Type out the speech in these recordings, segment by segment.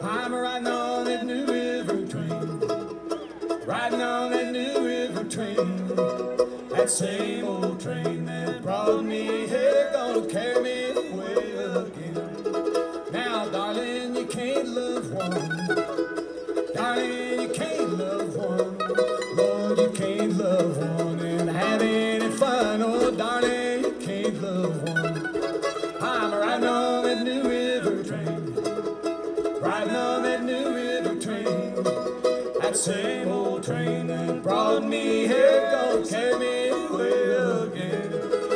I'm riding on that New River train, riding on that New River train, that same old train that brought me here, gonna carry me away again. Now, darling, you can't love one, darling, you can't love one, Lord, you can't love one and have any fun. Oh, darling, you can't love one. I'm riding on that New River train, riding on that New River train, that same old train that brought me here, gonna carry me away again.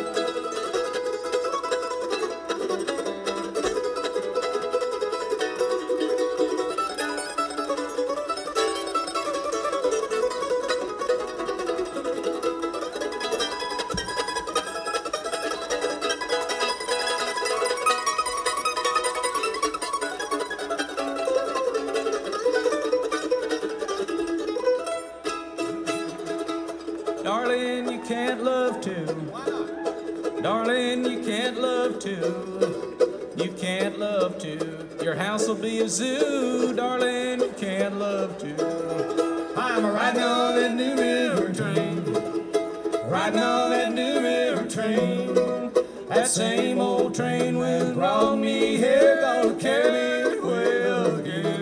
Darling, you can't love two. Darling, you can't love two. You can't love two. Your house will be a zoo. Darling, you can't love two. I'm riding on that New River train, riding on that New River train, that same old train that brought me here, gonna carry me away again.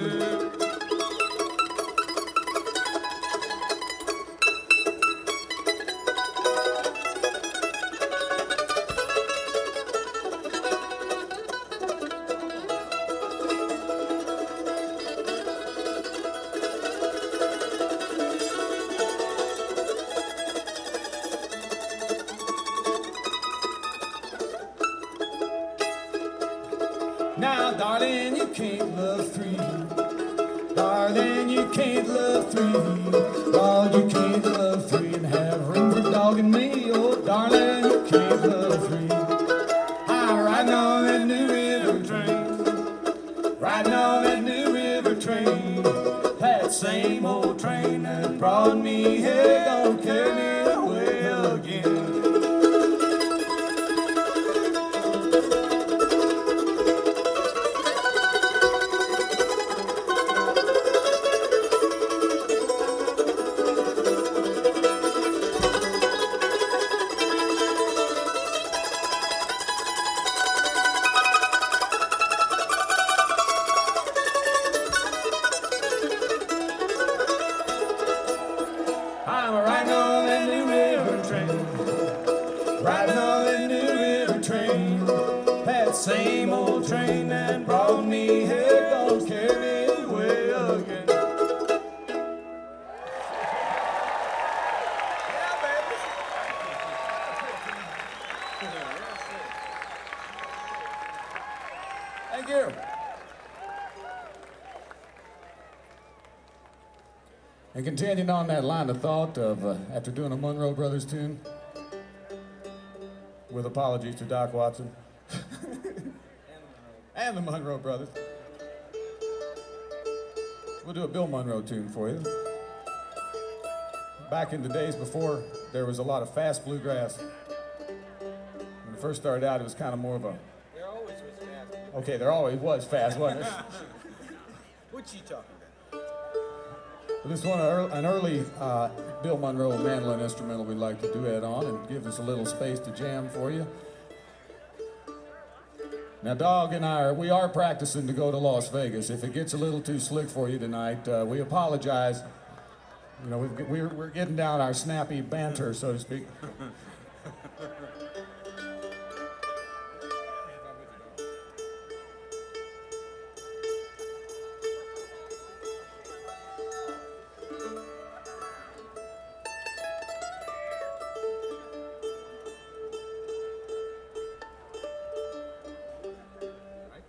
Now, darling, you can't love three. Darling, you can't love three. Lord, you can't love three and have room for dog and me. Oh, darling, you can't love three. I'm riding on that New River train, riding on that New River train, that same old train that brought me here, gonna carry me away again. I'm riding on that New River train, riding on that New River train, that same old train that brought me here, gonna carry me away again. Thank you. And continuing on that line of thought of after doing a Monroe Brothers tune, with apologies to Doc Watson and the Monroe Brothers, we'll do a Bill Monroe tune for you. Back in the days before there was a lot of fast bluegrass, when it first started out, it was kind of more of a... There always was fast. Okay, there always was fast, wasn't it? What you talking about? This one, an early Bill Monroe mandolin instrumental we'd like to duet on and give us a little space to jam for you. Now, Dog and we are practicing to go to Las Vegas. If it gets a little too slick for you tonight, we apologize. You know, we're getting down our snappy banter, so to speak.